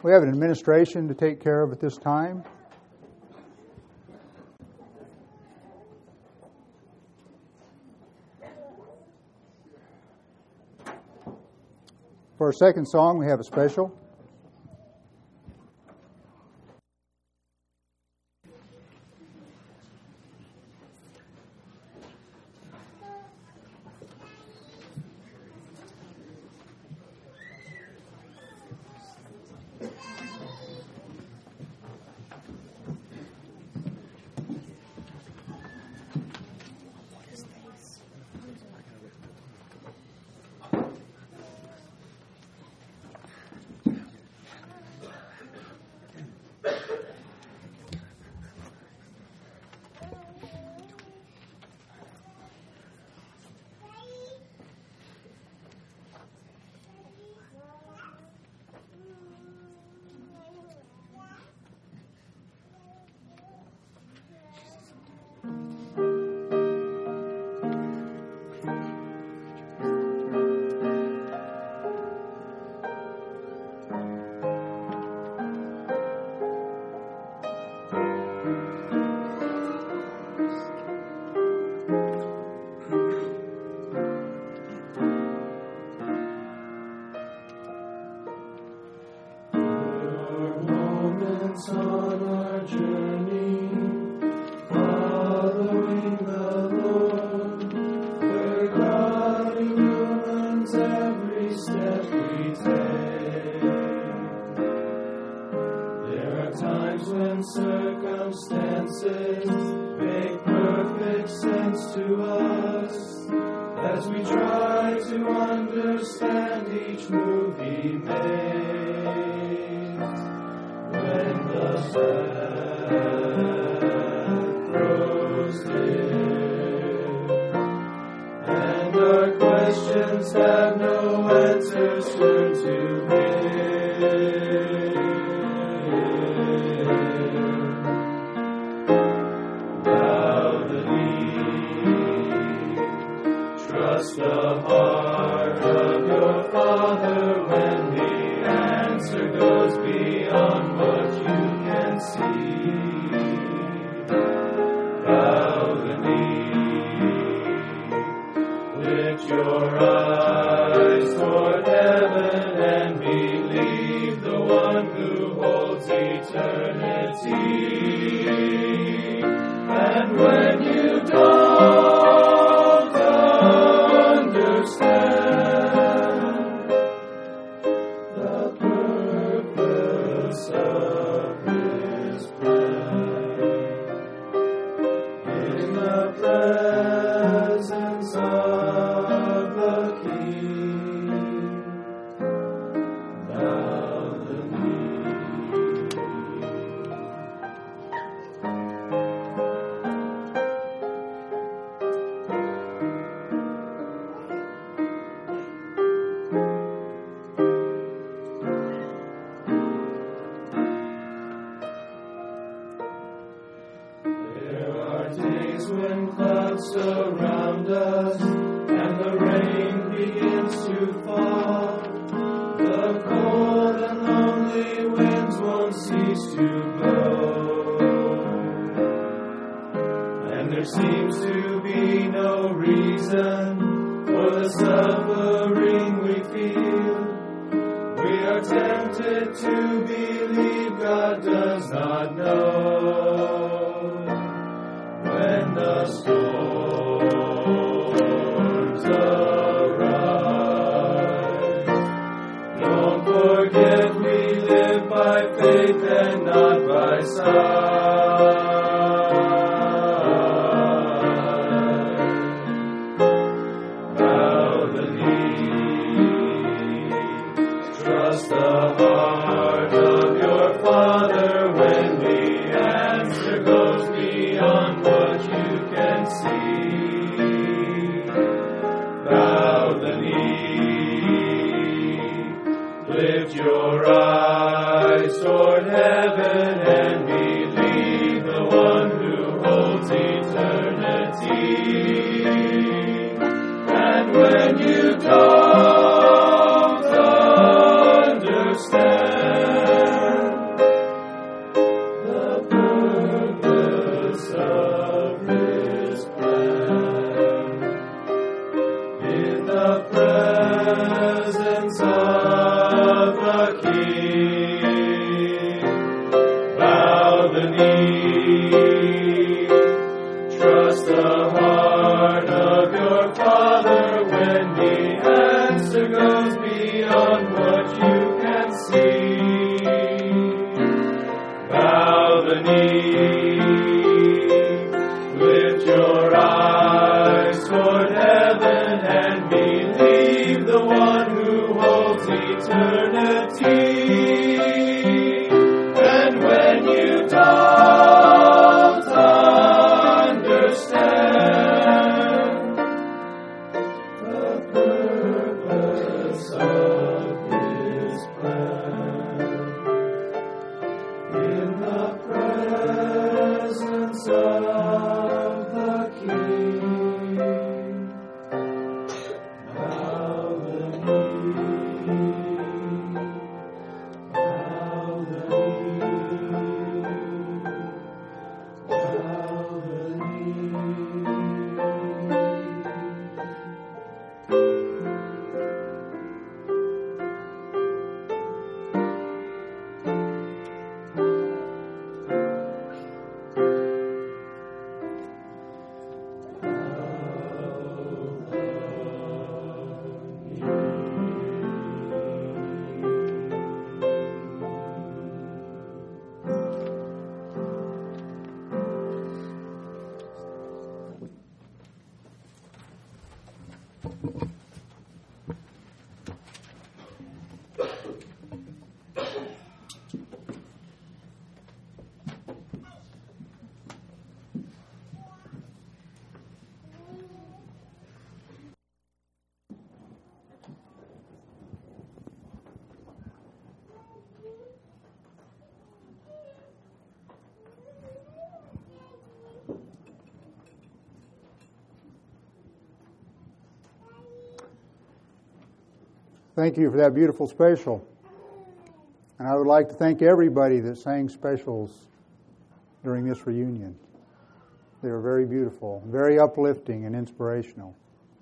We have an administration to take care of at this time. For our second song, we have a special. On our journey, following the Lord, where God illumines every step we take. There are times when circumstances make perfect sense to us, as we try to understand each move He makes. When the path grows dim and our questions have no answers soon to Him, bow the knee, trust the heart of your Father when the answer goes beyond what you can see. Bow the knee, lift your eyes toward heaven and believe the one who holds eternity. And when you don't understand the purpose of His plan, in the presence of the King, bow the knee. When clouds surround us and the rain begins to fall, the cold and lonely winds won't cease to blow, and there seems to be no reason for the suffering we feel. We are tempted to believe God does not know. When the storms arise, don't forget we live by faith and not by sight. Bow the knee, trust the heart of your Father when the answer goes beyond what you can see. Bow the knee, lift your eyes toward heaven and believe the one who holds eternity. And when you don't understand believe the one who holds eternity. And when you don't understand the purpose of His plan, in the presence of the King, bow the knee, bow the knee, bow the knee. Thank you for that beautiful special. And I would like to thank everybody that sang specials during this reunion. They were very beautiful, very uplifting and inspirational.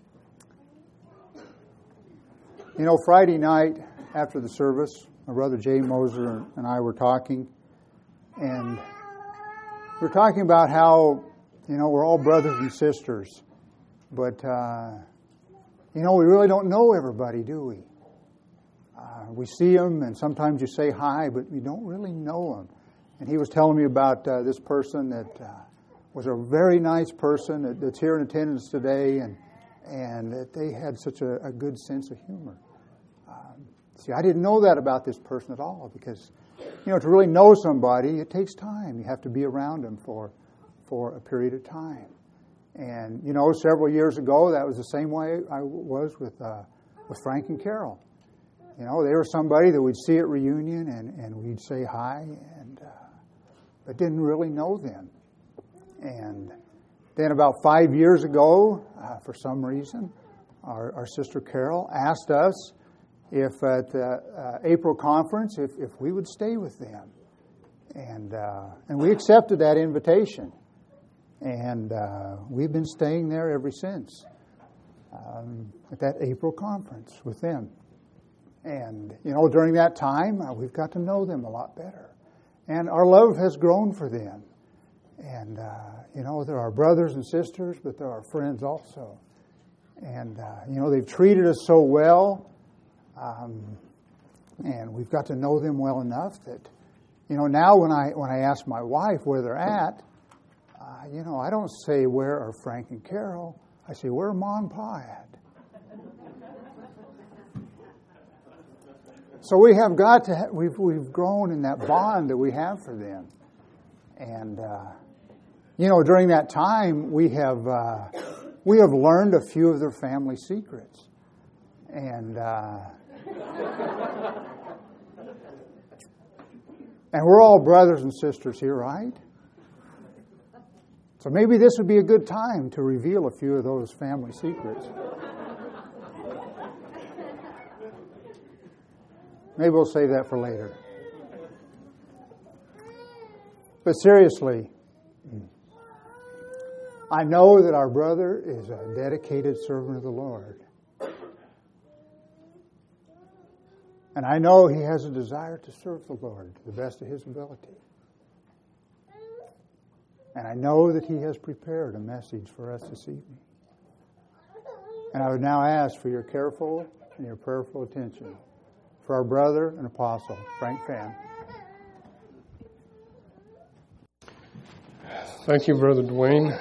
You know, Friday night after the service, my brother Jay Moser and I were talking, and we were talking about how, you know, we're all brothers and sisters, but, you know, we really don't know everybody, do we? We see them, and sometimes you say hi, but you don't really know them. And he was telling me about this person that was a very nice person that's here in attendance today, and that they had such a good sense of humor. See, I didn't know that about this person at all, because, you know, to really know somebody, it takes time. You have to be around them for a period of time. And, you know, several years ago, that was the same way I was with Frank and Carol. You know, they were somebody that we'd see at reunion and we'd say hi, but didn't really know them. And then about 5 years ago, for some reason, our sister Carol asked us if at the April conference, if we would stay with them. And we accepted that invitation. And we've been staying there ever since, at that April conference with them. And, you know, during that time, we've got to know them a lot better. And our love has grown for them. And, you know, they're our brothers and sisters, but they're our friends also. And, you know, they've treated us so well. And we've got to know them well enough that, you know, now when I ask my wife where they're at, you know, I don't say, where are Frank and Carol? I say, where are Mom and Pa at? So we have got to, we've grown in that bond that we have for them. And, you know, during that time, we have learned a few of their family secrets. And we're all brothers and sisters here, right? So maybe this would be a good time to reveal a few of those family secrets. Maybe we'll save that for later. But seriously, I know that our brother is a dedicated servant of the Lord. And I know he has a desire to serve the Lord to the best of his ability. And I know that he has prepared a message for us this evening. And I would now ask for your careful and your prayerful attention for our brother and apostle, Frank Fan. Thank you, Brother Dwayne.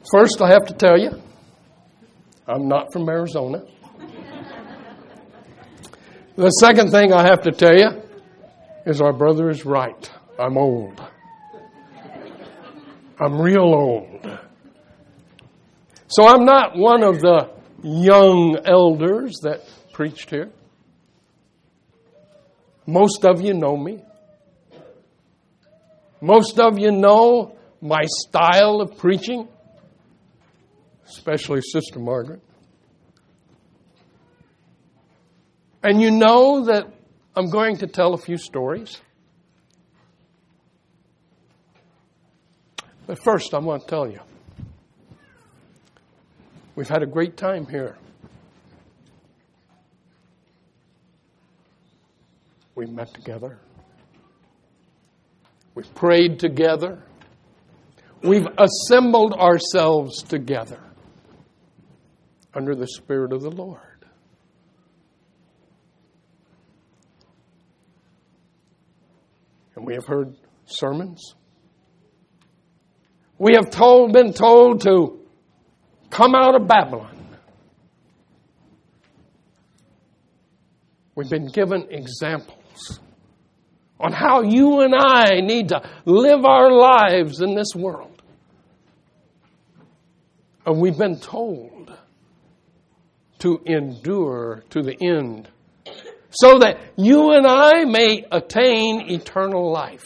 First, I have to tell you, I'm not from Arizona. The second thing I have to tell you is our brother is right. I'm old. I'm real old. So I'm not one of the young elders that preached here. Most of you know me. Most of you know my style of preaching, especially Sister Margaret. And you know that I'm going to tell a few stories. But first, I want to tell you, we've had a great time here. We've met together. We've prayed together. We've assembled ourselves together under the Spirit of the Lord. And we have heard sermons. We have been told to come out of Babylon. We've been given examples on how you and I need to live our lives in this world. And we've been told to endure to the end so that you and I may attain eternal life.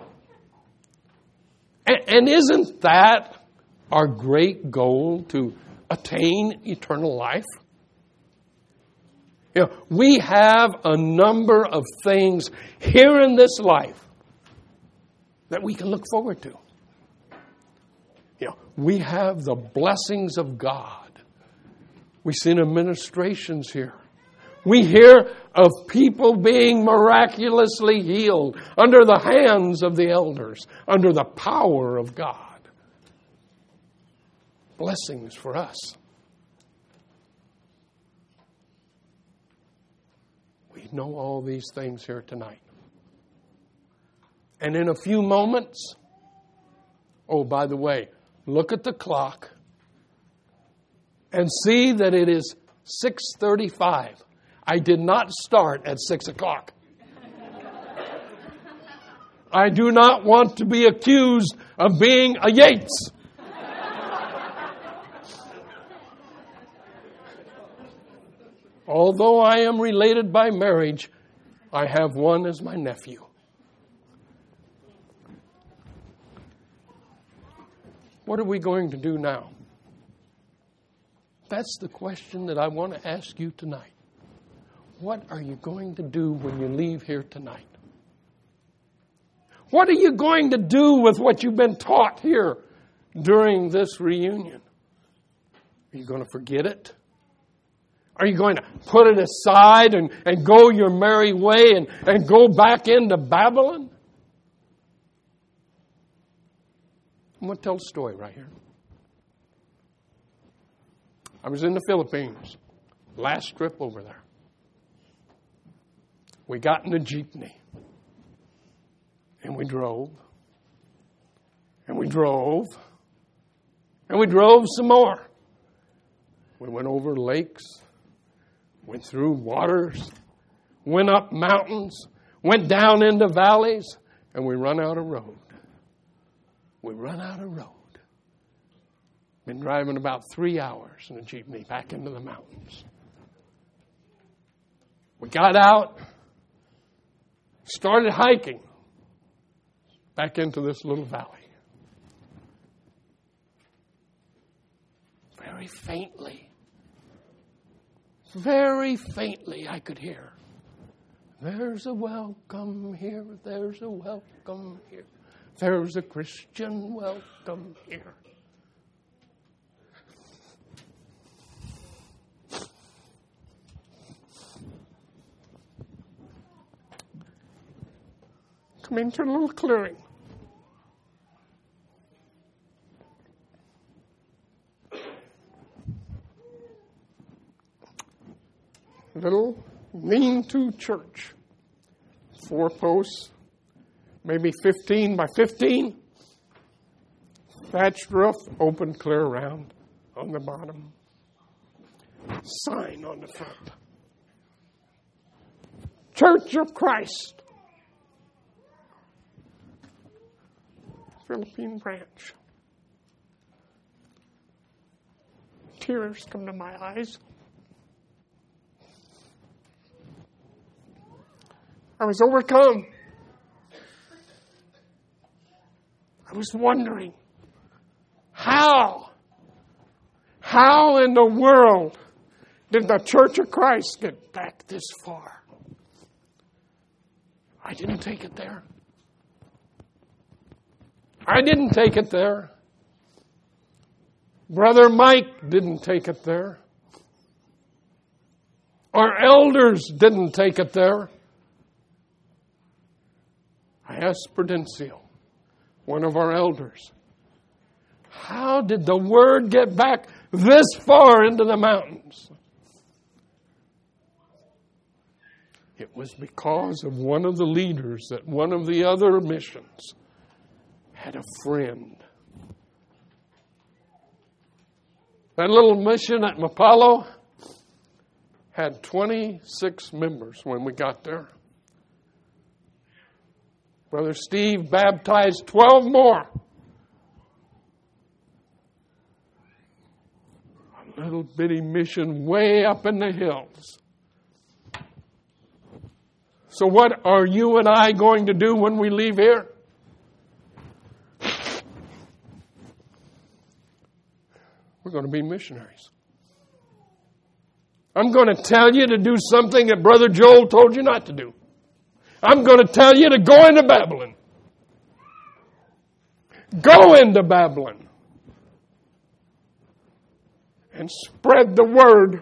And isn't that our great goal, to attain eternal life? You know, we have a number of things here in this life that we can look forward to. You know, we have the blessings of God. We've seen administrations here. We hear of people being miraculously healed under the hands of the elders, under the power of God. Blessings for us. We know all these things here tonight. And in a few moments, oh, by the way, look at the clock and see that it is 6:35. I did not start at 6 o'clock. I do not want to be accused of being a Yates. Although I am related by marriage, I have one as my nephew. What are we going to do now? That's the question that I want to ask you tonight. What are you going to do when you leave here tonight? What are you going to do with what you've been taught here during this reunion? Are you going to forget it? Are you going to put it aside and go your merry way and go back into Babylon? I'm going to tell a story right here. I was in the Philippines, last trip over there. We got in a jeepney, and we drove, and we drove, and we drove some more. We went over lakes, went through waters, went up mountains, went down into valleys, and we run out of road. We run out of road. Been driving about 3 hours in a jeepney back into the mountains. We got out, started hiking back into this little valley. Very faintly I could hear, there's a welcome here, there's a welcome here, there's a Christian welcome here. Come into a little clearing. Little lean-to church. 4 posts, maybe 15 by 15. Thatched roof, open clear around on the bottom. Sign on the front. Church of Christ. Philippine branch. Tears come to my eyes. I was overcome. I was wondering, how in the world did the Church of Christ get back this far? I didn't take it there. I didn't take it there. Brother Mike didn't take it there. Our elders didn't take it there. I asked Prudencio, one of our elders, how did the word get back this far into the mountains? It was because of one of the leaders at one of the other missions had a friend. That little mission at Mapalo had 26 members when we got there. Brother Steve baptized 12 more. A little bitty mission way up in the hills. So what are you and I going to do when we leave here? We're going to be missionaries. I'm going to tell you to do something that Brother Joel told you not to do. I'm going to tell you to go into Babylon. Go into Babylon. And spread the word.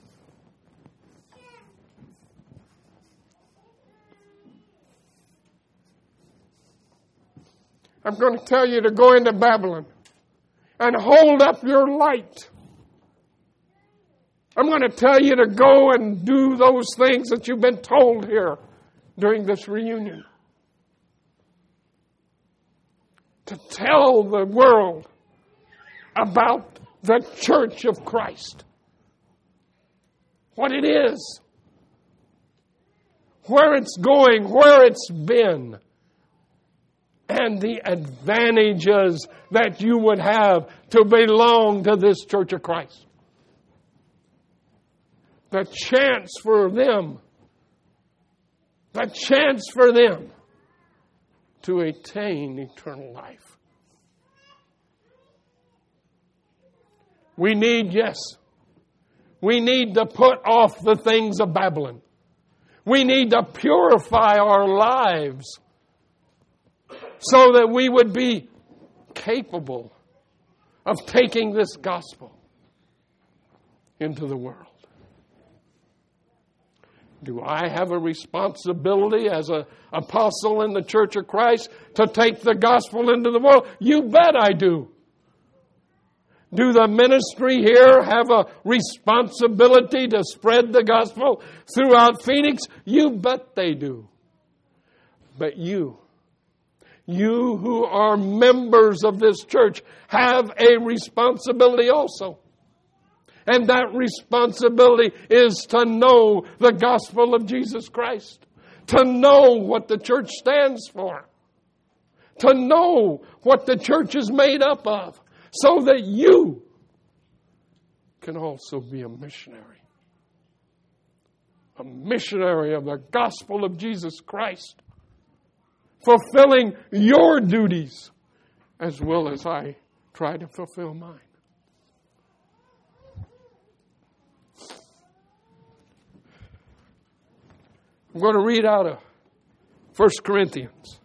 I'm going to tell you to go into Babylon and hold up your light. I'm going to tell you to go and do those things that you've been told here during this reunion. To tell the world about the Church of Christ. What it is. Where it's going, where it's been. And the advantages that you would have to belong to this Church of Christ. The chance for them to attain eternal life. We need to put off the things of Babylon. We need to purify our lives so that we would be capable of taking this gospel into the world. Do I have a responsibility as an apostle in the Church of Christ to take the gospel into the world? You bet I do. Do the ministry here have a responsibility to spread the gospel throughout Phoenix? You bet they do. But you who are members of this church, have a responsibility also. And that responsibility is to know the gospel of Jesus Christ. To know what the church stands for. To know what the church is made up of. So that you can also be a missionary. A missionary of the gospel of Jesus Christ. Fulfilling your duties as well as I try to fulfill mine. I'm going to read out of 1 Corinthians.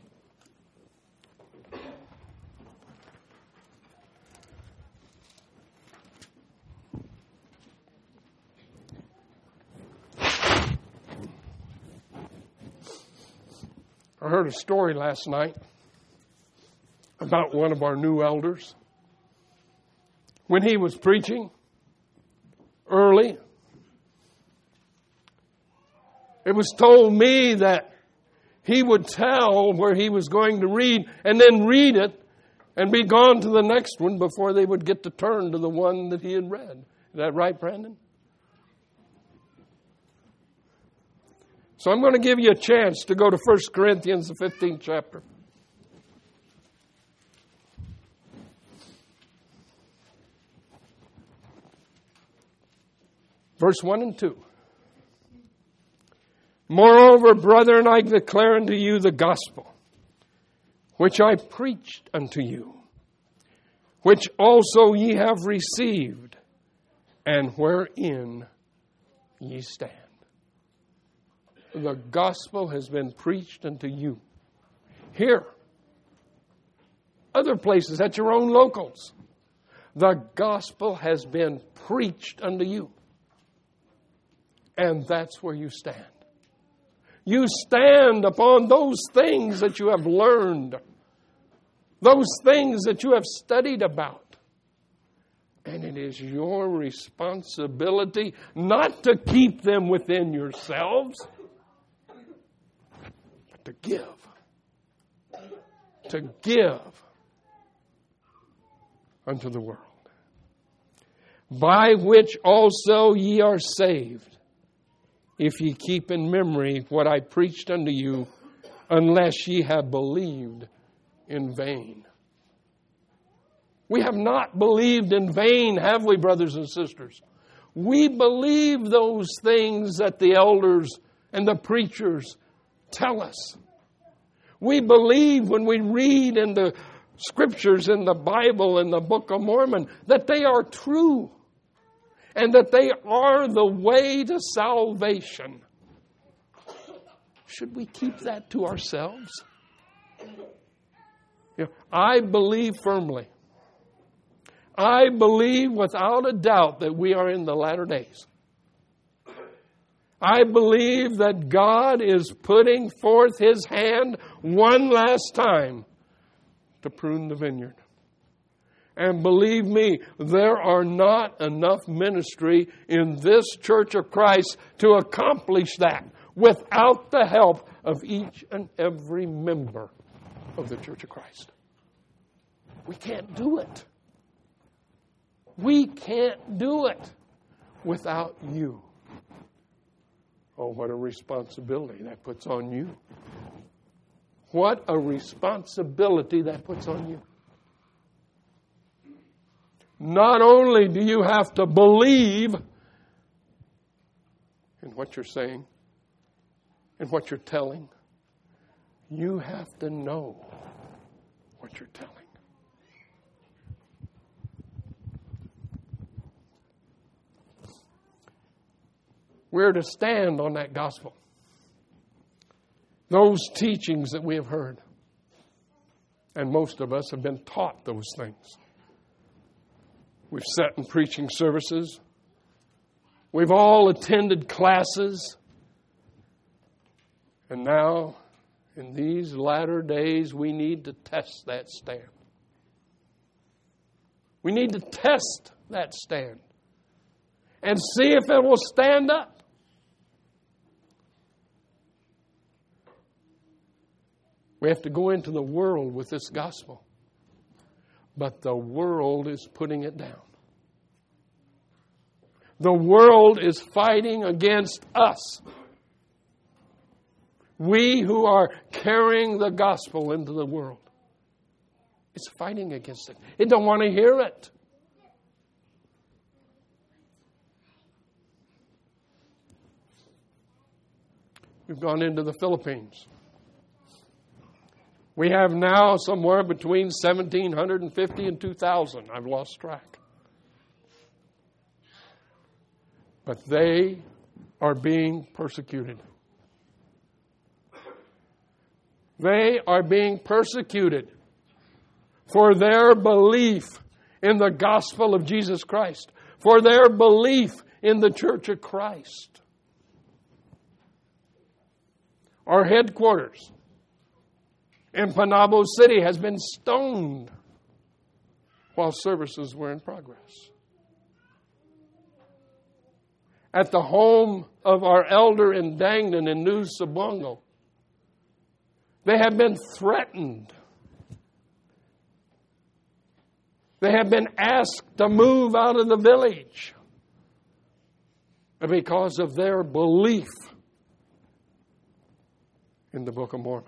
I heard a story last night about one of our new elders. When he was preaching early, it was told me that he would tell where he was going to read and then read it and be gone to the next one before they would get to turn to the one that he had read. Is that right, Brandon? So I'm going to give you a chance to go to 1 Corinthians, the 15th chapter. Verse 1 and 2. Moreover, brethren, I declare unto you the gospel, which I preached unto you, which also ye have received, and wherein ye stand. The gospel has been preached unto you. Here. Other places, at your own locals. The gospel has been preached unto you. And that's where you stand. You stand upon those things that you have learned. Those things that you have studied about. And it is your responsibility not to keep them within yourselves, but to give. To give unto the world. By which also ye are saved, if ye keep in memory what I preached unto you, unless ye have believed in vain. We have not believed in vain, have we, brothers and sisters? We believe those things that the elders and the preachers tell us. We believe when we read in the scriptures in the Bible and the Book of Mormon that they are true and that they are the way to salvation. Should we keep that to ourselves? I believe firmly. I believe without a doubt that we are in the latter days. I believe that God is putting forth His hand one last time to prune the vineyard. And believe me, there are not enough ministry in this Church of Christ to accomplish that without the help of each and every member of the Church of Christ. We can't do it. We can't do it without you. Oh, what a responsibility that puts on you. What a responsibility that puts on you. Not only do you have to believe in what you're saying and what you're telling, you have to know what you're telling. We're to stand on that gospel. Those teachings that we have heard. And most of us have been taught those things. We've sat in preaching services. We've all attended classes. And now, in these latter days, we need to test that stand. We need to test that stand. And see if it will stand up. We have to go into the world with this gospel. But the world is putting it down. The world is fighting against us. We who are carrying the gospel into the world. It's fighting against it. It don't want to hear it. We've gone into the Philippines. We have now somewhere between 1,750 and 2,000. I've lost track. But they are being persecuted. They are being persecuted for their belief in the gospel of Jesus Christ, for their belief in the Church of Christ. Our headquarters in Panabo City has been stoned while services were in progress. At the home of our elder in Dangnan in New Sabongo, they have been threatened They have been asked to move out of the village because of their belief in the Book of Mormon.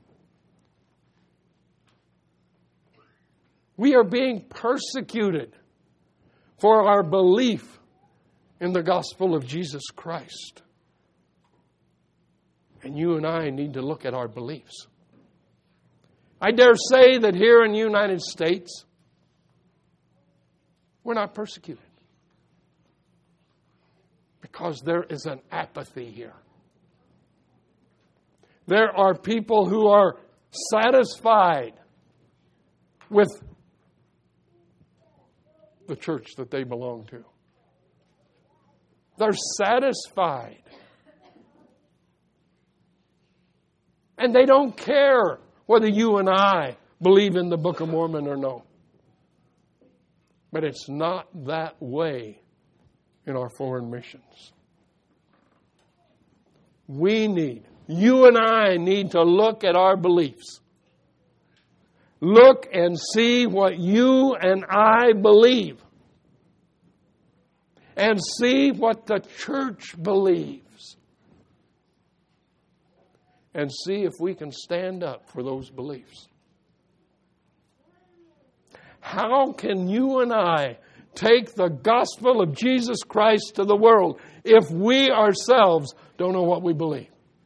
We are being persecuted for our belief in the gospel of Jesus Christ. And you and I need to look at our beliefs. I dare say that here in the United States, we're not persecuted. Because there is an apathy here. There are people who are satisfied with the church that they belong to. They're satisfied. And they don't care whether you and I believe in the Book of Mormon or no. But it's not that way in our foreign missions. You and I need to look at our beliefs. Look and see what you and I believe. And see what the church believes. And see if we can stand up for those beliefs. How can you and I take the gospel of Jesus Christ to the world if we ourselves don't know what we believe?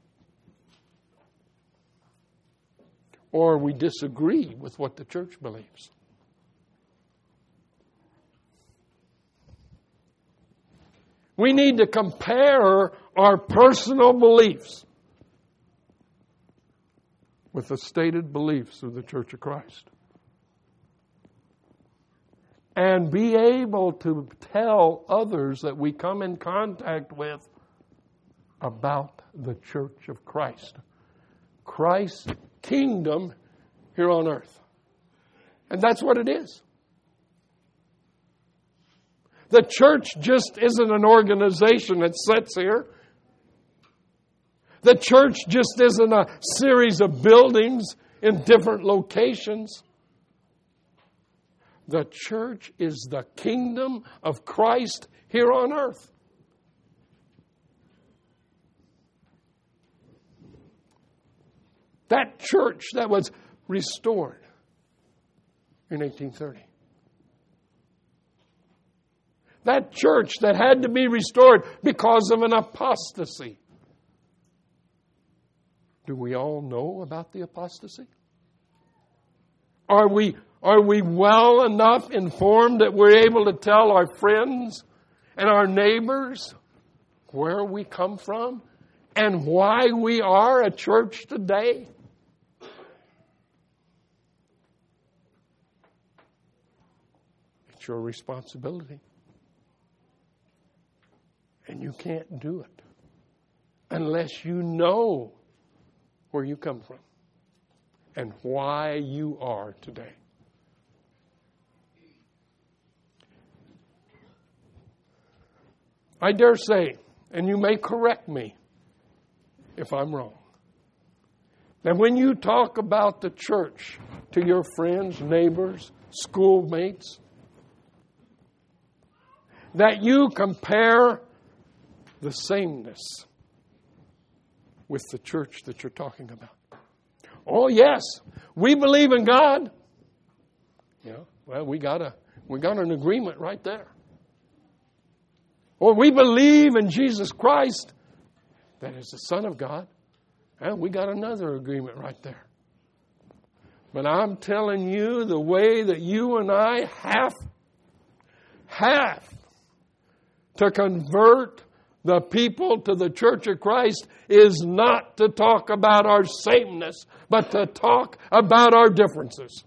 Or we disagree with what the church believes. We need to compare our personal beliefs with the stated beliefs of the Church of Christ. And be able to tell others that we come in contact with about the Church of Christ. Christ's kingdom here on earth. And that's what it is. The church just isn't an organization that sits here. The church just isn't a series of buildings in different locations. The church is the kingdom of Christ here on earth. That church that was restored in 1830. That church that had to be restored because of an apostasy. Do we all know about the apostasy? Are we well enough informed that we're able to tell our friends and our neighbors where we come from and why we are a church today? It's your responsibility. And you can't do it unless you know where you come from and why you are today. I dare say, and you may correct me if I'm wrong, that when you talk about the church to your friends, neighbors, schoolmates, that you compare the sameness with the church that you're talking about. Oh yes, we believe in God. Yeah, well, we got an agreement right there. Or we believe in Jesus Christ, that is the Son of God. And we got another agreement right there. But I'm telling you, the way that you and I have to convert the people to the Church of Christ is not to talk about our sameness, but to talk about our differences.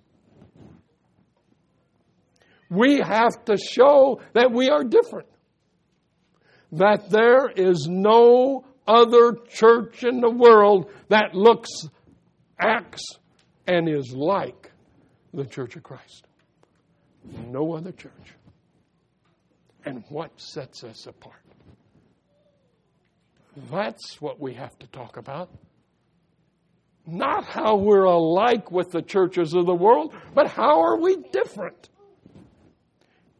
We have to show that we are different. That there is no other church in the world that looks, acts, and is like the Church of Christ. No other church. And what sets us apart? That's what we have to talk about. Not how we're alike with the churches of the world, but how are we different?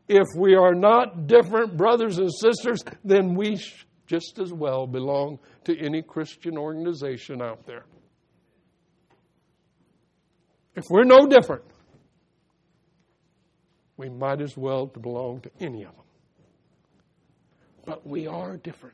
If we are not different brothers and sisters, then we just as well belong to any Christian organization out there. If we're no different, we might as well belong to any of them. But we are different.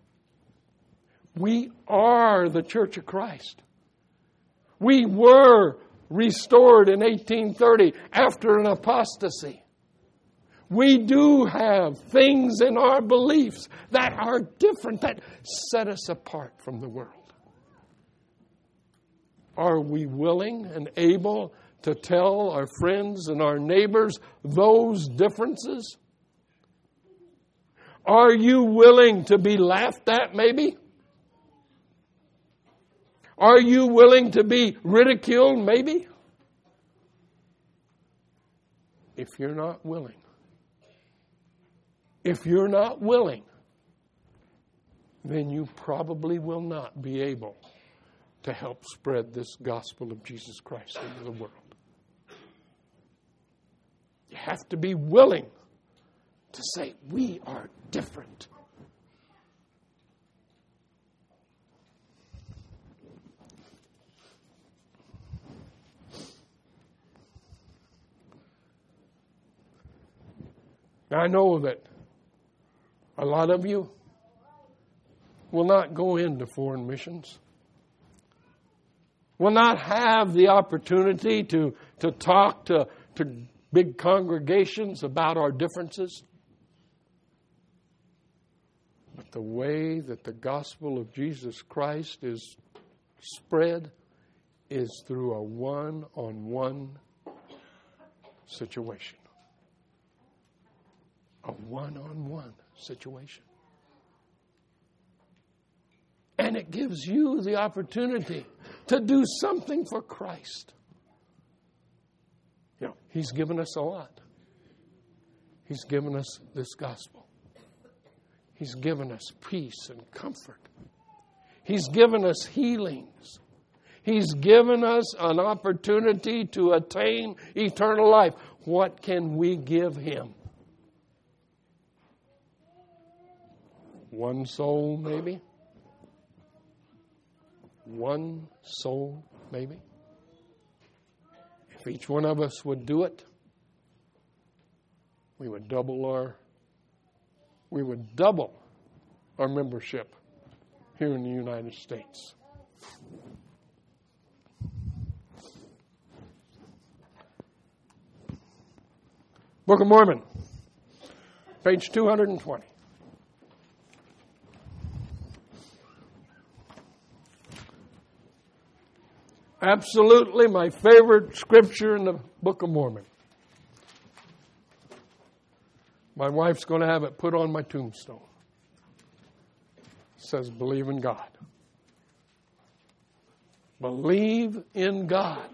We are the Church of Christ. We were restored in 1830 after an apostasy. We do have things in our beliefs that are different, that set us apart from the world. Are we willing and able to tell our friends and our neighbors those differences? Are you willing to be laughed at, maybe? Are you willing to be ridiculed, maybe? If you're not willing, then you probably will not be able to help spread this gospel of Jesus Christ into the world. You have to be willing to say, we are different. Now, I know that a lot of you will not go into foreign missions, will not have the opportunity to talk to big congregations about our differences. But the way that the gospel of Jesus Christ is spread is through a one-on-one situation. A one-on-one situation. And it gives you the opportunity to do something for Christ. You know, He's given us a lot. He's given us this gospel. He's given us peace and comfort. He's given us healings. He's given us an opportunity to attain eternal life. What can we give Him? One soul, maybe? One soul, maybe? If each one of us would do it, we would double our membership here in the United States. Book of Mormon, page 220. Absolutely my favorite scripture in the Book of Mormon. My wife's going to have it put on my tombstone. It says, believe in God. Believe in God.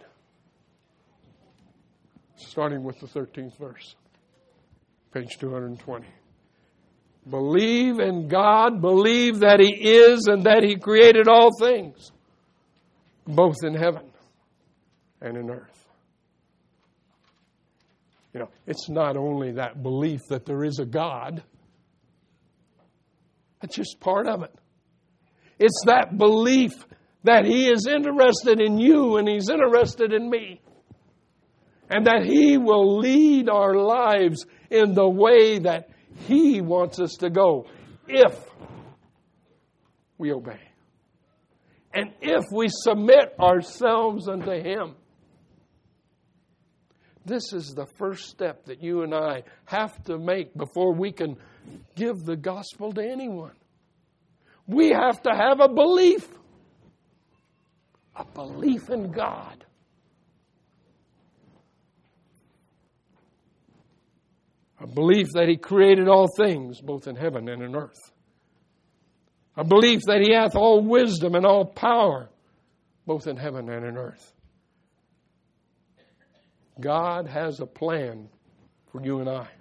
Starting with the 13th verse. Page 220. Believe in God. Believe that He is and that He created all things, both in heaven and in earth. You know, it's not only that belief that there is a God. That's just part of it. It's that belief that He is interested in you and He's interested in me. And that He will lead our lives in the way that He wants us to go if we obey. And if we submit ourselves unto Him. This is the first step that you and I have to make before we can give the gospel to anyone. We have to have a belief. A belief in God. A belief that He created all things, both in heaven and in earth. A belief that He hath all wisdom and all power, both in heaven and in earth. God has a plan for you and I.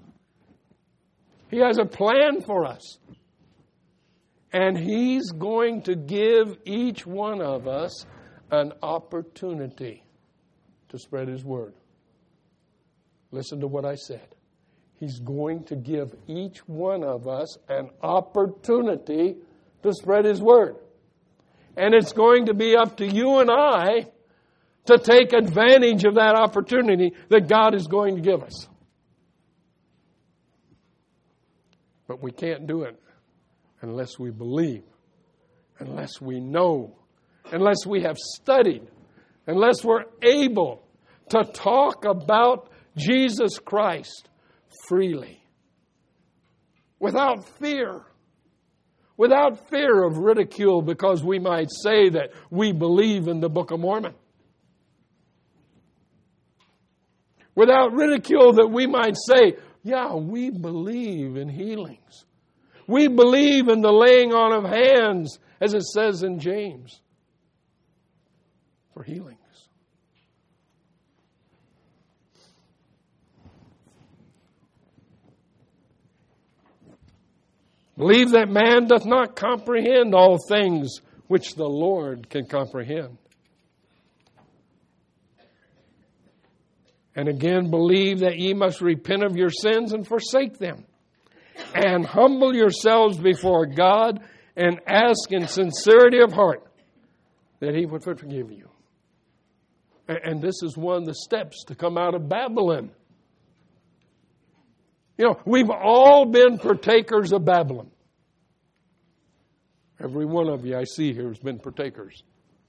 He has a plan for us. And He's going to give each one of us an opportunity to spread His word. Listen to what I said. He's going to give each one of us an opportunity to spread His Word. And it's going to be up to you and I to take advantage of that opportunity that God is going to give us. But we can't do it unless we believe, unless we know, unless we have studied, unless we're able to talk about Jesus Christ freely, without fear of ridicule because we might say that we believe in the Book of Mormon. Without ridicule that we might say, yeah, we believe in healings. We believe in the laying on of hands, as it says in James, for healings. Believe that man doth not comprehend all things which the Lord can comprehend. And again, believe that ye must repent of your sins and forsake them, and humble yourselves before God and ask in sincerity of heart that He would forgive you. And this is one of the steps to come out of Babylon. You know, we've all been partakers of Babylon. Every one of you I see here has been partakers.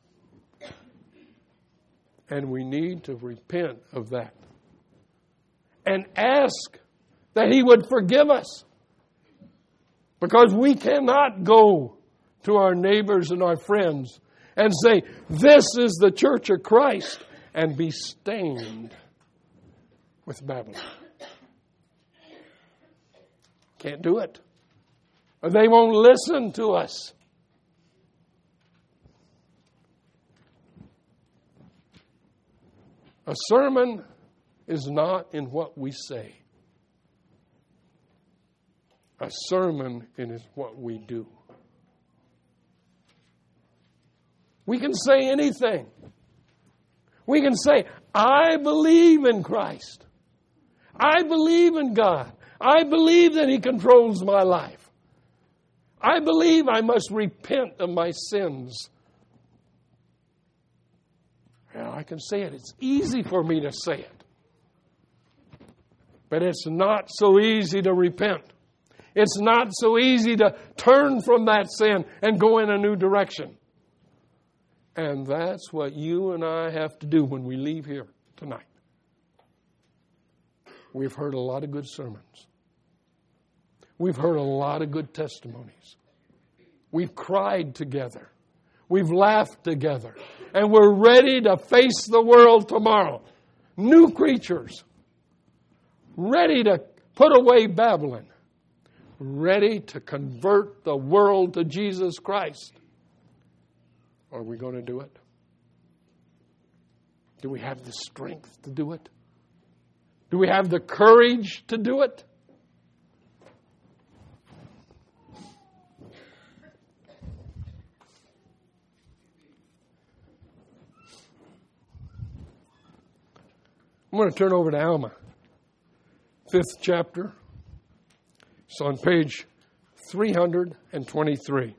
And we need to repent of that. And ask that He would forgive us. Because we cannot go to our neighbors and our friends and say, this is the Church of Christ, and be stained with Babylon. Can't do it. Or they won't listen to us. A sermon is not in what we say. A sermon is what we do. We can say anything. We can say, I believe in Christ. I believe in God. I believe that He controls my life. I believe I must repent of my sins. Well, I can say it. It's easy for me to say it. But it's not so easy to repent. It's not so easy to turn from that sin and go in a new direction. And that's what you and I have to do when we leave here tonight. We've heard a lot of good sermons. We've heard a lot of good testimonies. We've cried together. We've laughed together. And we're ready to face the world tomorrow. New creatures. Ready to put away Babylon. Ready to convert the world to Jesus Christ. Are we going to do it? Do we have the strength to do it? Do we have the courage to do it? I'm going to turn over to Alma, 5th chapter. It's on page 323.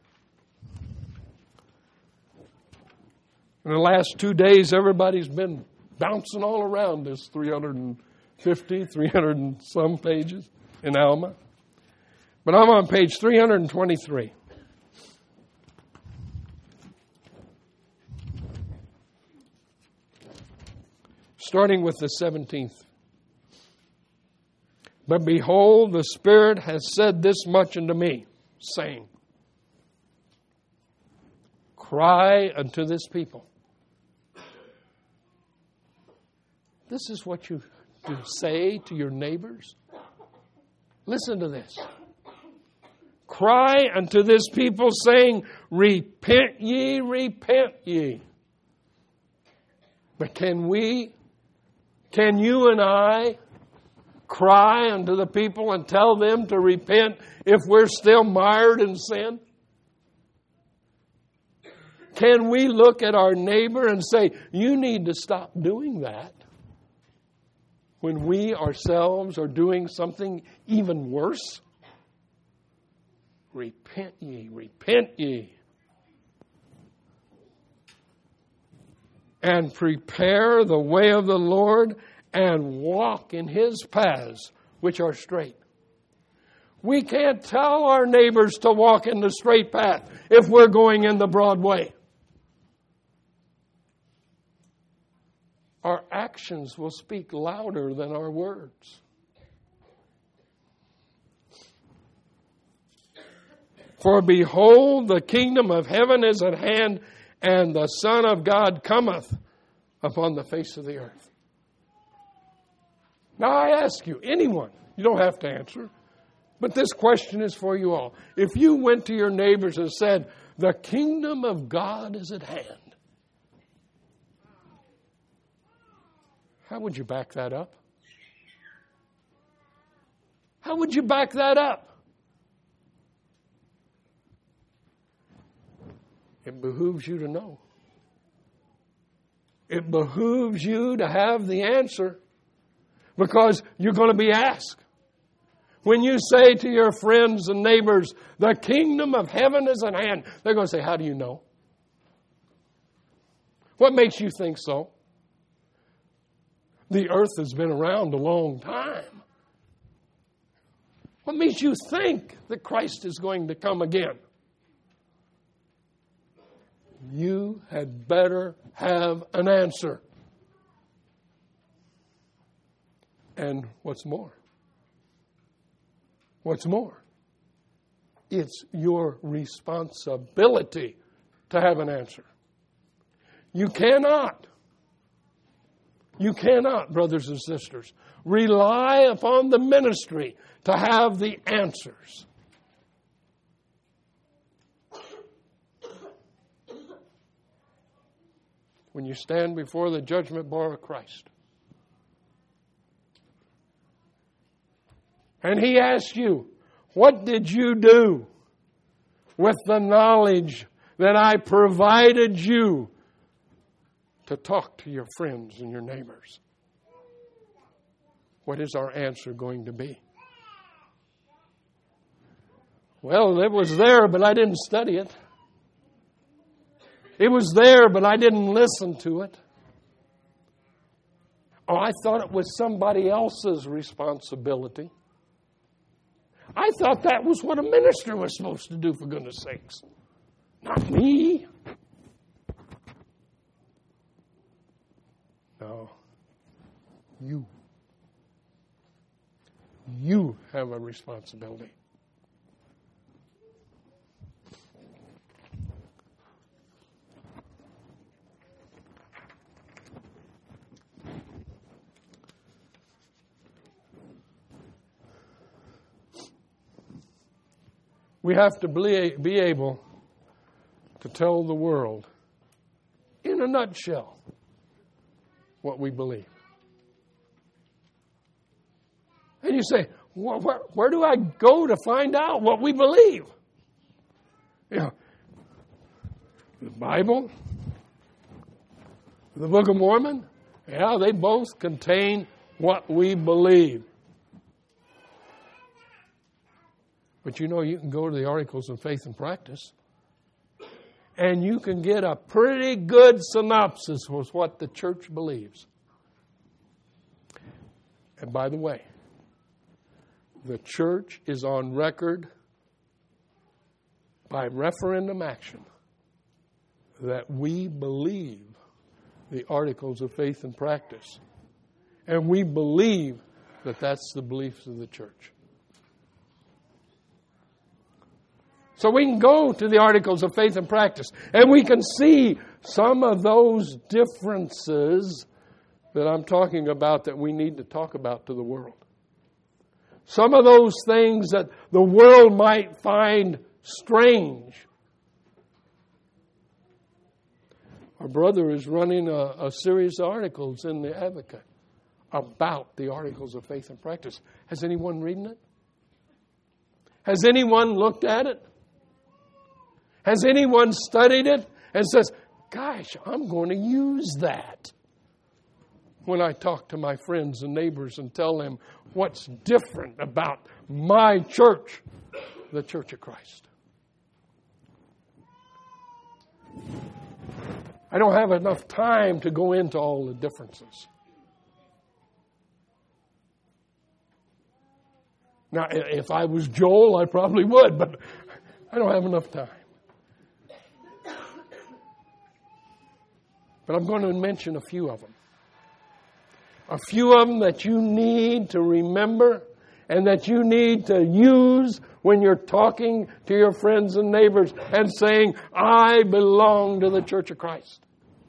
In the last 2 days, everybody's been bouncing all around this 350, 300 and some pages in Alma. But I'm on page 323. Starting with the 17th. But behold, the Spirit has said this much unto me, saying, cry unto this people. This is what you do say to your neighbors. Listen to this. Cry unto this people, saying, repent ye, repent ye. But can you and I cry unto the people and tell them to repent if we're still mired in sin? Can we look at our neighbor and say, you need to stop doing that? when we ourselves are doing something even worse? Repent ye, repent ye. And prepare the way of the Lord and walk in His paths, which are straight. We can't tell our neighbors to walk in the straight path if we're going in the broad way. Our actions will speak louder than our words. For behold, the kingdom of heaven is at hand, and the Son of God cometh upon the face of the earth. Now I ask you, anyone, you don't have to answer, but this question is for you all. If you went to your neighbors and said, the kingdom of God is at hand, how would you back that up? How would you back that up? It behooves you to know. It behooves you to have the answer, because you're going to be asked. When you say to your friends and neighbors, the kingdom of heaven is at hand, they're going to say, how do you know? What makes you think so? The earth has been around a long time. What makes you think that Christ is going to come again? You had better have an answer. And what's more? What's more? It's your responsibility to have an answer. You cannot, brothers and sisters, rely upon the ministry to have the answers. When you stand before the judgment bar of Christ, and He asks you, what did you do with the knowledge that I provided you to talk to your friends and your neighbors? What is our answer going to be? Well, it was there, but I didn't study it. It was there, but I didn't listen to it. Oh, I thought it was somebody else's responsibility. I thought that was what a minister was supposed to do, for goodness sakes. Not me. No. You. You have a responsibility. We have to be able to tell the world, in a nutshell, what we believe. And you say, where do I go to find out what we believe? You know, the Bible, the Book of Mormon, yeah, they both contain what we believe. But you know, you can go to the Articles of Faith and Practice, and you can get a pretty good synopsis of what the church believes. And by the way, the church is on record by referendum action that we believe the Articles of Faith and Practice. And we believe that that's the beliefs of the church. So we can go to the Articles of Faith and Practice, and we can see some of those differences that I'm talking about that we need to talk about to the world. Some of those things that the world might find strange. Our brother is running a series of articles in the Advocate about the Articles of Faith and Practice. Has anyone reading it? Has anyone looked at it? Has anyone studied it and says, gosh, I'm going to use that? when I talk to my friends and neighbors and tell them what's different about my church, the Church of Christ. I don't have enough time to go into all the differences. Now, if I was Joel, I probably would, but I don't have enough time. But I'm going to mention a few of them. A few of them that you need to remember and that you need to use when you're talking to your friends and neighbors and saying, I belong to the Church of Christ.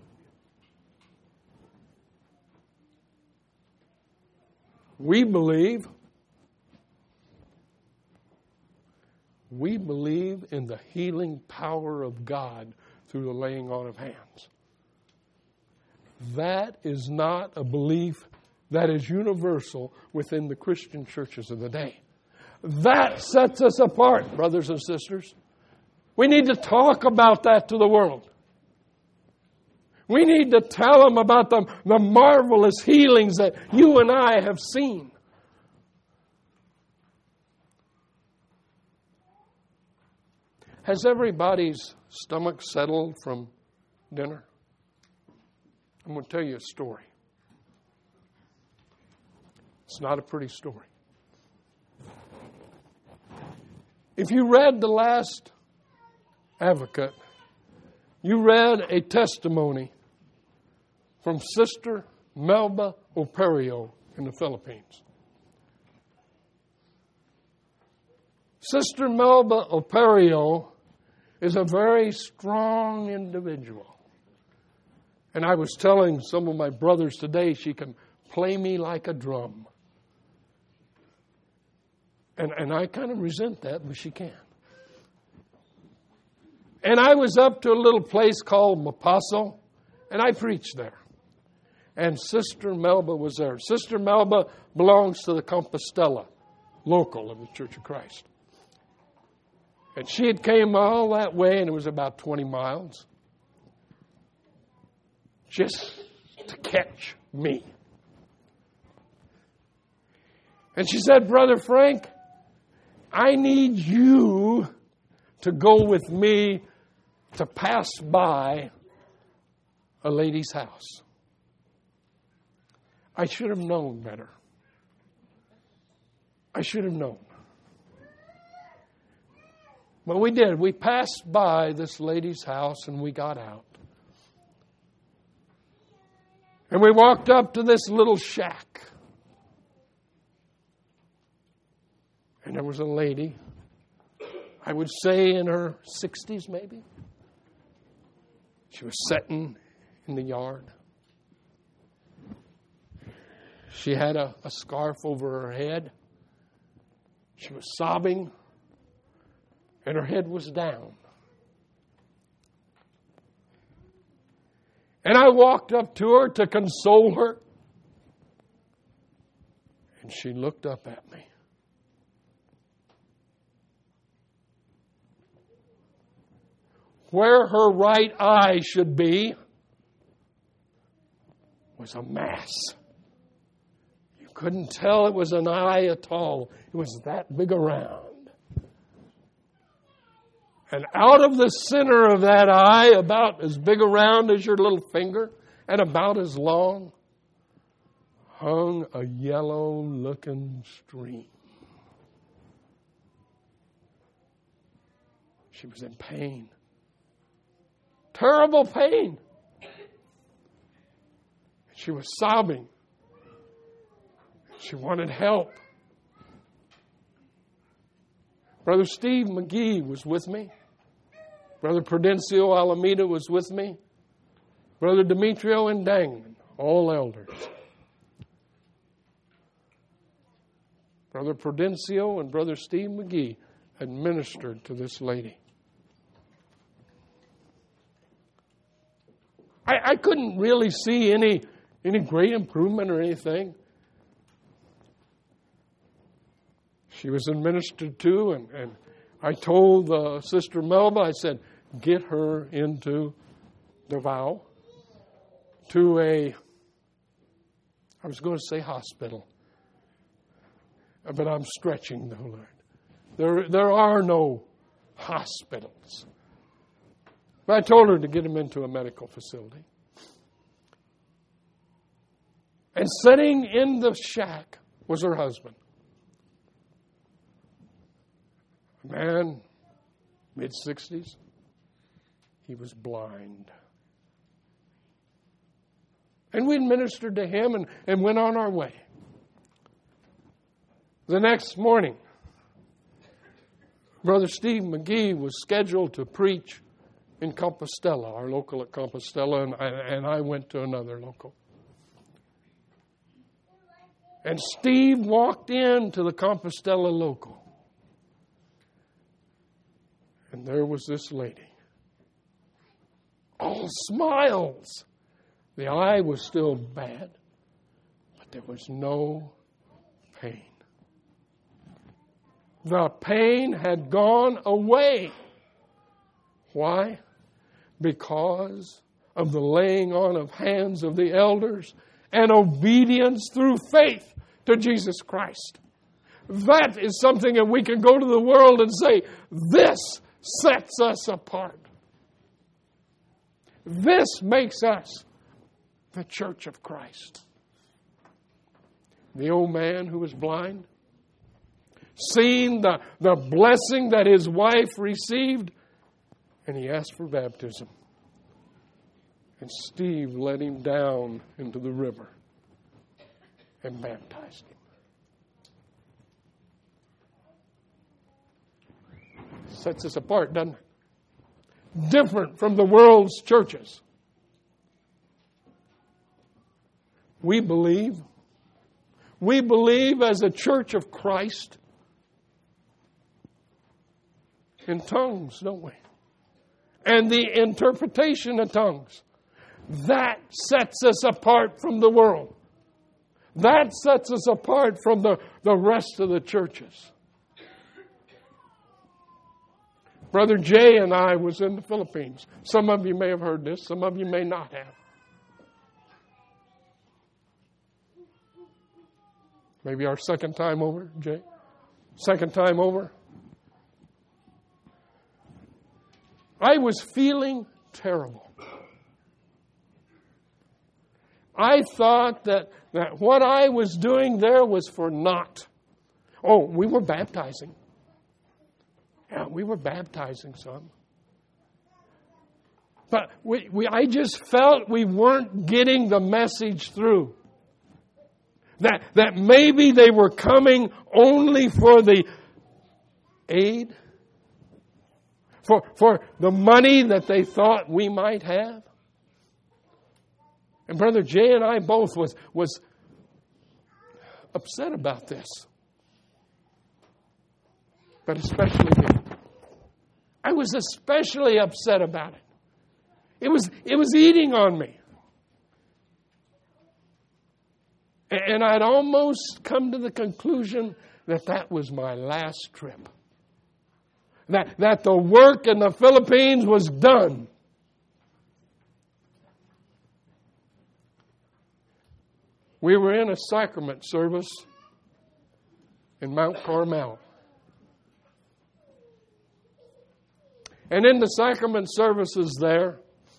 We believe in the healing power of God through the laying on of hands. That is not a belief that is universal within the Christian churches of the day. That sets us apart, brothers and sisters. We need to talk about that to the world. We need to tell them about the marvelous healings that you and I have seen. Has everybody's stomach settled from dinner? I'm going to tell you a story. It's not a pretty story. If you read The Last Advocate, you read a testimony from Sister Melba Opario in the Philippines. Sister Melba Opario is a very strong individual. And I was telling some of my brothers today, she can play me like a drum. And I kind of resent that, but she can. And I was up to a little place called Mapaso, and I preached there. And Sister Melba was there. Sister Melba belongs to the Compostela, local of the Church of Christ. And she had came all that way, and it was about 20 miles, just to catch me. And she said, Brother Frank, I need you to go with me to pass by a lady's house. I should have known better. I should have known. But we did. We passed by this lady's house and we got out. And we walked up to this little shack. And there was a lady, I would say in her 60s maybe. She was sitting in the yard. She had a scarf over her head. She was sobbing, and her head was down. And I walked up to her to console her. And she looked up at me. Where her right eye should be was a mass. You couldn't tell it was an eye at all. It was that big around. And out of the center of that eye, about as big around as your little finger and about as long, hung a yellow-looking stream. She was in pain. Terrible pain. She was sobbing. She wanted help. Brother Steve McGee was with me. Brother Prudencio Alameda was with me. Brother Demetrio and Dangman, all elders. Brother Prudencio and Brother Steve McGee administered to this lady. I couldn't really see any great improvement or anything. She was administered to, and I told Sister Melba, I said, get her into Davao to a I was going to say hospital, but I'm stretching the Lord. There are no hospitals. But I told her to get him into a medical facility. And sitting in the shack was her husband. A man, mid-60s. He was blind. And we ministered to him and went on our way. The next morning, Brother Steve McGee was scheduled to preach in Compostela, our local at Compostela, and I went to another local. And Steve walked into the Compostela local. And there was this lady. All smiles. The eye was still bad, but there was no pain. The pain had gone away. Why? Because of the laying on of hands of the elders and obedience through faith to Jesus Christ. That is something that we can go to the world and say, this sets us apart. This makes us the church of Christ. The old man who was blind, seeing the blessing that his wife received, and he asked for baptism. And Steve led him down into the river and baptized him. Sets us apart, doesn't it? Different from the world's churches. We believe as a church of Christ in tongues, don't we? And the interpretation of tongues. That sets us apart from the world. That sets us apart from the rest of the churches. Brother Jay and I was in the Philippines. Some of you may have heard this. Some of you may not have. Maybe our second time over, Jay? Second time over? I was feeling terrible. I thought that what I was doing there was for naught. Oh, we were baptizing. Yeah, we were baptizing some. But I just felt we weren't getting the message through. That maybe they were coming only for the aid, for the money that they thought we might have. And Brother Jay and I both was upset about this. But especially me. I was especially upset about it. It was eating on me. And I'd almost come to the conclusion that was my last trip. That the work in the Philippines was done. We were in a sacrament service in Mount Carmel. And in the sacrament services there,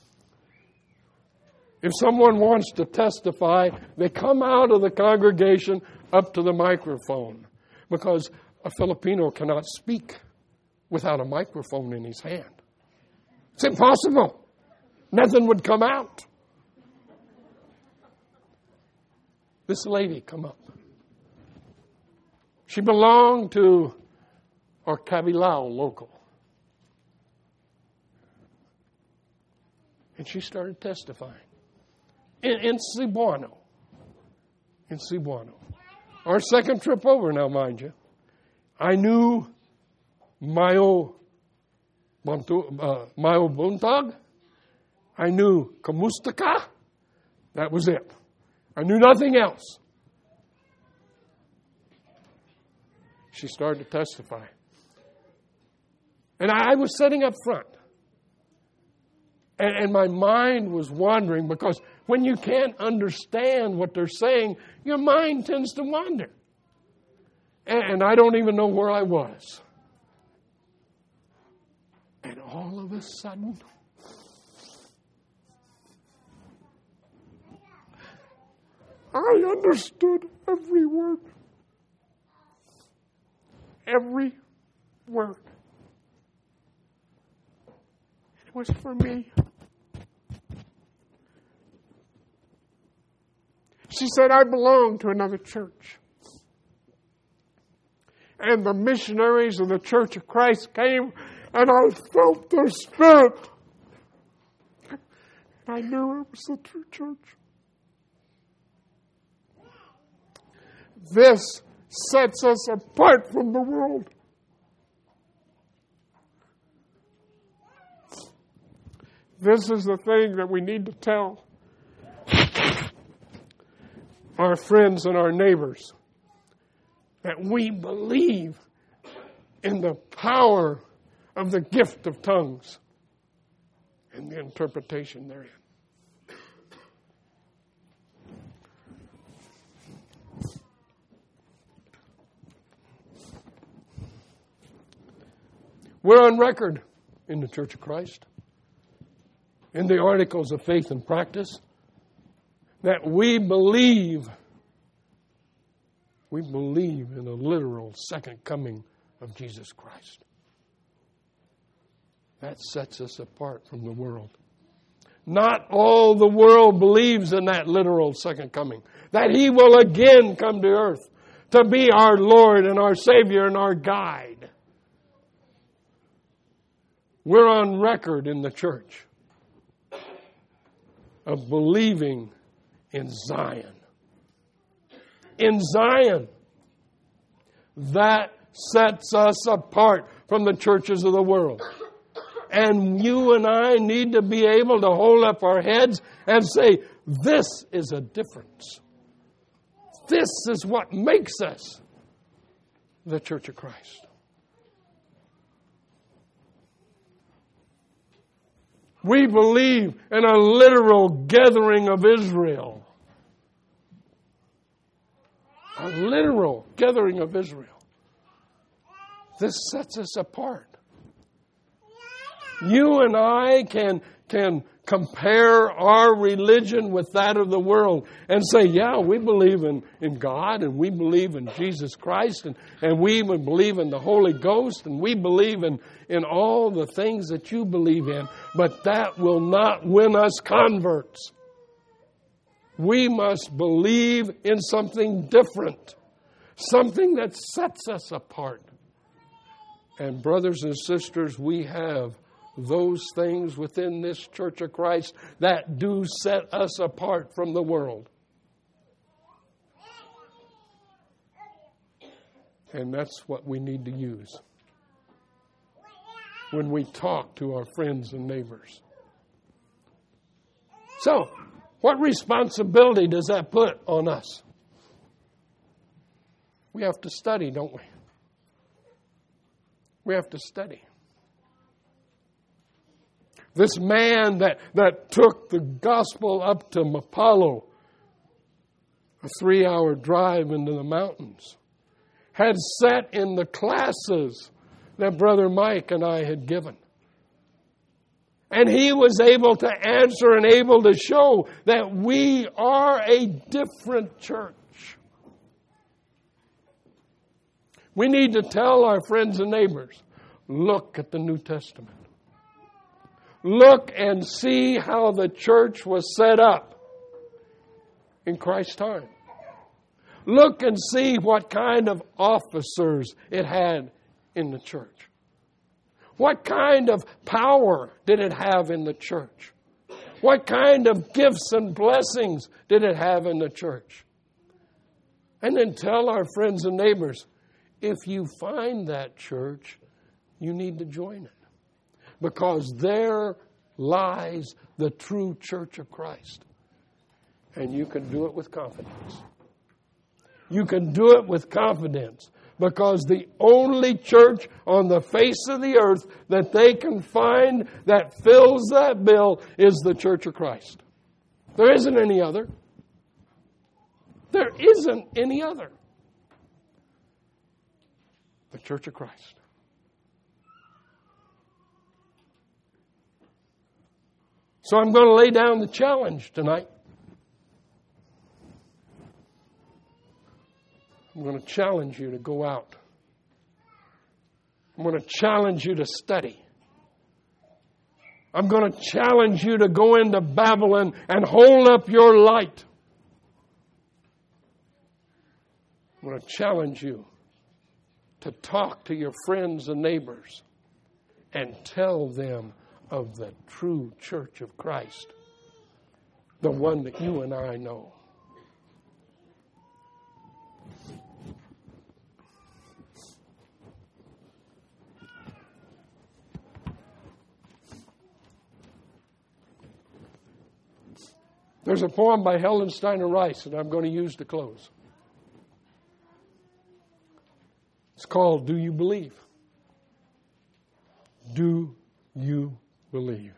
if someone wants to testify, they come out of the congregation up to the microphone, because a Filipino cannot speak without a microphone in his hand. It's impossible. Nothing would come out. This lady come up. She belonged to our Cabilao local. And she started testifying. In Cebuano. In Cebuano. Our second trip over now, mind you. I knew Mayo Buntag. I knew Kamusta Ka. That was it. I knew nothing else. She started to testify. And I was sitting up front. And my mind was wandering because When you can't understand what they're saying, your mind tends to wander. And I don't even know where I was. And all of a sudden, I understood every word. Every word. It was for me. She said, I belong to another church. And the missionaries of the Church of Christ came, and I felt their spirit. And I knew it was the true church. This sets us apart from the world. This is the thing that we need to tell our friends and our neighbors, that we believe in the power of the gift of tongues and the interpretation therein. We're on record in the Church of Christ, in the Articles of Faith and Practice, that we believe in a literal second coming of Jesus Christ. That sets us apart from the world. Not all the world believes in that literal second coming, that He will again come to earth to be our Lord and our Savior and our guide. We're on record in the church of believing in Zion. In Zion. That sets us apart from the churches of the world. And you and I need to be able to hold up our heads and say, this is a difference. This is what makes us the Church of Christ. We believe in a literal gathering of Israel. A literal gathering of Israel. This sets us apart. You and I can compare our religion with that of the world and say, yeah, we believe in God and we believe in Jesus Christ and we even believe in the Holy Ghost and we believe in all the things that you believe in, but that will not win us converts. We must believe in something different, something that sets us apart. And brothers and sisters, we have those things within this Church of Christ that do set us apart from the world. And that's what we need to use when we talk to our friends and neighbors. So, what responsibility does that put on us? We have to study, don't we? We have to study. This man that took the gospel up to Mapalo, a 3-hour drive into the mountains, had sat in the classes that Brother Mike and I had given. And he was able to answer and able to show that we are a different church. We need to tell our friends and neighbors, look at the New Testament. Look and see how the church was set up in Christ's time. Look and see what kind of officers it had in the church. What kind of power did it have in the church? What kind of gifts and blessings did it have in the church? And then tell our friends and neighbors, if you find that church, you need to join it. Because there lies the true Church of Christ. And you can do it with confidence. You can do it with confidence. Because the only church on the face of the earth that they can find that fills that bill is the Church of Christ. There isn't any other. There isn't any other. The Church of Christ. So I'm going to lay down the challenge tonight. I'm going to challenge you to go out. I'm going to challenge you to study. I'm going to challenge you to go into Babylon and hold up your light. I'm going to challenge you to talk to your friends and neighbors and tell them of the true Church of Christ, the one that you and I know. There's a poem by Helen Steiner Rice that I'm going to use to close. It's called Do You Believe? Do you believe?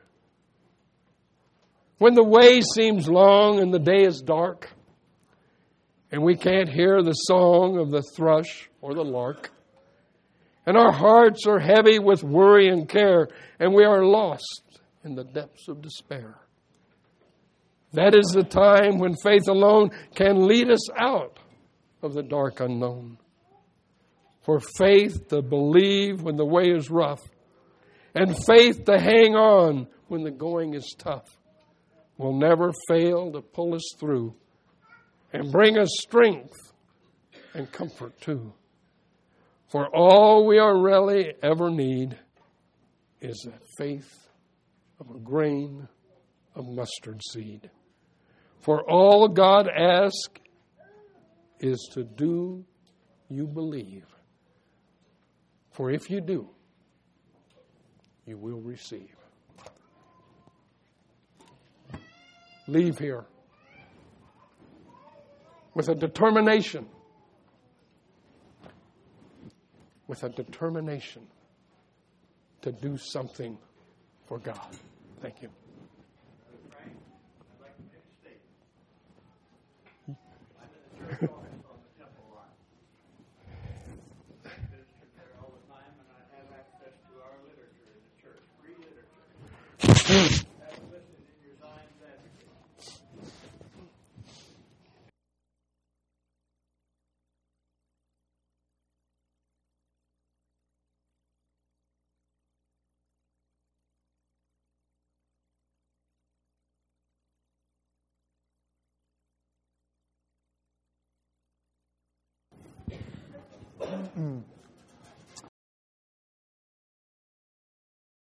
When the way seems long and the day is dark, and we can't hear the song of the thrush or the lark, and our hearts are heavy with worry and care, and we are lost in the depths of despair, that is the time when faith alone can lead us out of the dark unknown. For faith to believe when the way is rough, and faith to hang on when the going is tough, will never fail to pull us through and bring us strength and comfort too. For all we are really ever need is the faith of a grain of mustard seed. For all God asks is to do you believe. For if you do, you will receive. Leave here with a determination. With a determination to do something for God. Thank you.